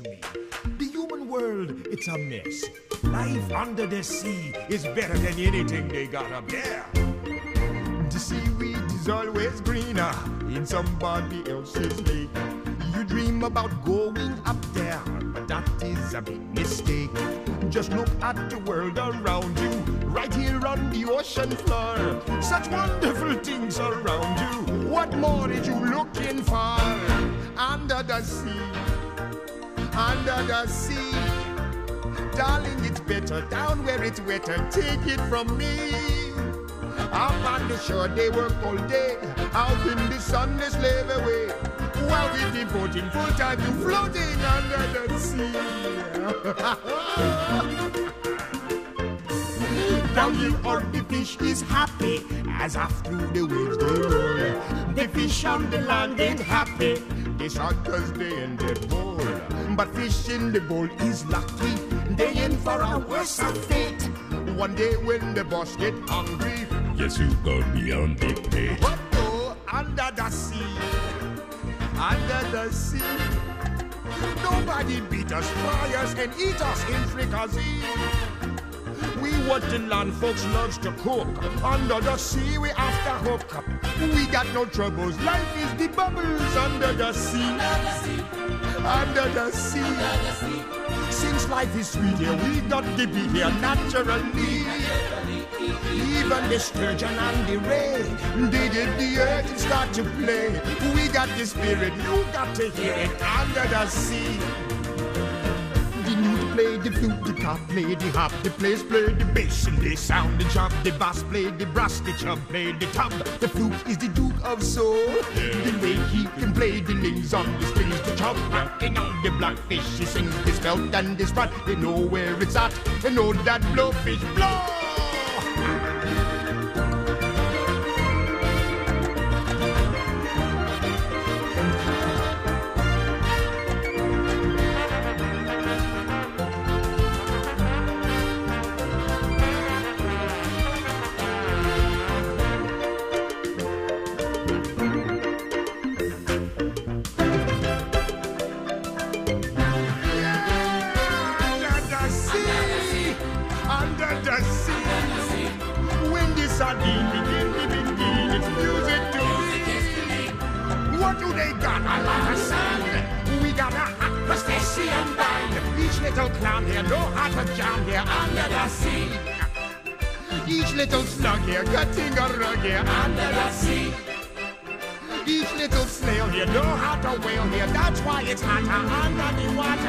me. The human world, it's a mess. Life under the sea is better than anything they got up there. The seaweed is always greener in somebody else's lake. You dream about going up there, but that is a big mistake. Just look at the world around you, right here on the ocean floor. Such wonderful things around you. What more are you looking for? Under the sea, under the sea. Darling, it's better down where it's wetter. Take it from me. Up on the shore they work all day, out in the sun they slave away, while we devoting full time to floating under the sea. Down here on the fish is happy, as after the waves they roll. The fish on the land ain't happy, they shot 'cause they in the bowl. But fish in the bowl is lucky, they in for a worse fate. One day when the boss get hungry, yes, you go beyond the pay. Oh, under the sea, under the sea. Nobody beat us, fry us, and eat us in fricassee. We what the land folks loves to cook. Under the sea, we after hook up. We got no troubles. Life is the bubbles under the sea. Under the sea. Since life is sweet here, we got to be here naturally. Even the sturgeon and the ray, they get the earth and start to play. We got the spirit, you got to hear it under the sea. The newt play the flute, the cop play the hop, the players play the bass and they sound the chop. The bass play the brass, the chub play the tub. The flute is the Duke of Soul. The way he can play the lings on the strings, the chub rocking on the blackfish. He sings this belt and this rod. They know where it's at. They know that blowfish blow. What do they got? A lot of sand. We got a hot crustacean band. Each little clown here know how to jam here under the sea. Each little slug here cutting a rug here under the sea. Each little snail here know how to whale here. That's why it's hotter under the water.